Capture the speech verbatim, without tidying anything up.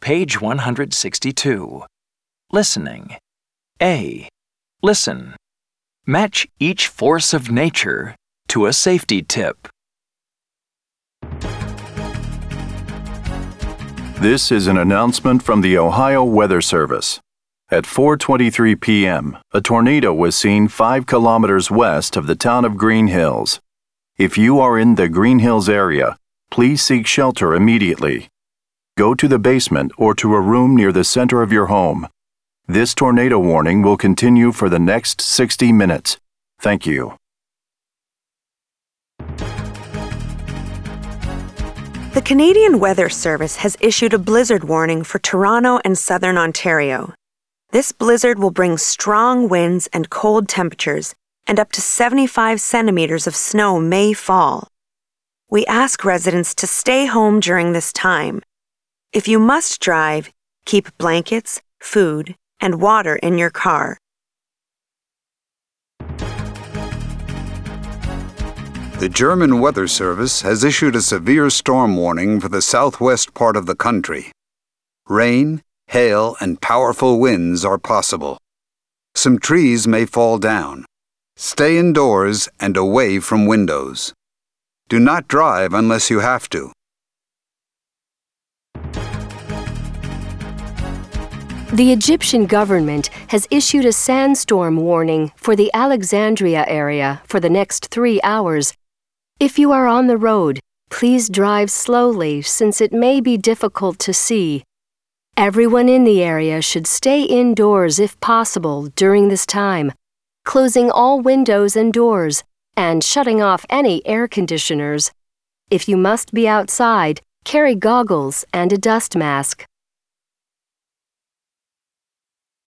page one hundred sixty-two. Listening. A. Listen. Match each force of nature to a safety tip. This is an announcement from the Ohio Weather Service. At four twenty-three p m, a tornado was seen five kilometers west of the town of Green Hills. If you are in the Green Hills area, please seek shelter immediately. Go to the basement or to a room near the center of your home. This tornado warning will continue for the next sixty minutes. Thank you. The Canadian Weather Service has issued a blizzard warning for Toronto and southern Ontario. This blizzard will bring strong winds and cold temperatures, and up to seventy-five centimeters of snow may fall. We ask residents to stay home during this time. If you must drive, keep blankets, food, and water in your car. The German Weather Service has issued a severe storm warning for the southwest part of the country. Rain, hail, and powerful winds are possible. Some trees may fall down. Stay indoors and away from windows. Do not drive unless you have to. The Egyptian government has issued a sandstorm warning for the Alexandria area for the next three hours. If you are on the road, please drive slowly since it may be difficult to see. Everyone in the area should stay indoors if possible during this time, closing all windows and doors and shutting off any air conditioners. If you must be outside, carry goggles and a dust mask.